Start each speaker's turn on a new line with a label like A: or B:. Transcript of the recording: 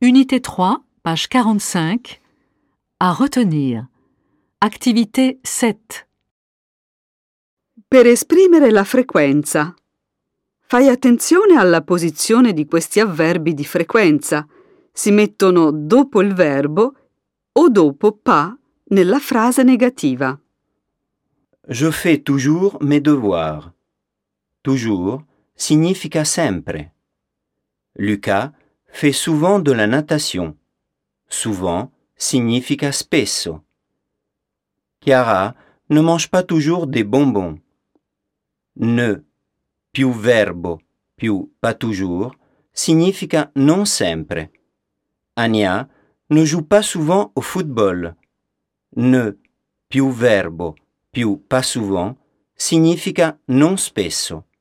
A: Unité 3, page 45. À retenir. Activité 7.
B: Per esprimere la frequenza. Fai attenzione alla posizione di questi avverbi di frequenza. Si mettono dopo il verbo o dopo pas nella frase negativa.
C: Je fais toujours mes devoirs. Toujours significa sempre. Lucas fait souvent de la natation. Souvent significa spesso. Chiara ne mange pas toujours des bonbons. Ne più verbo più pas toujours significa non sempre. Ania ne joue pas souvent au football. Ne più verbo più pas souvent significa non spesso.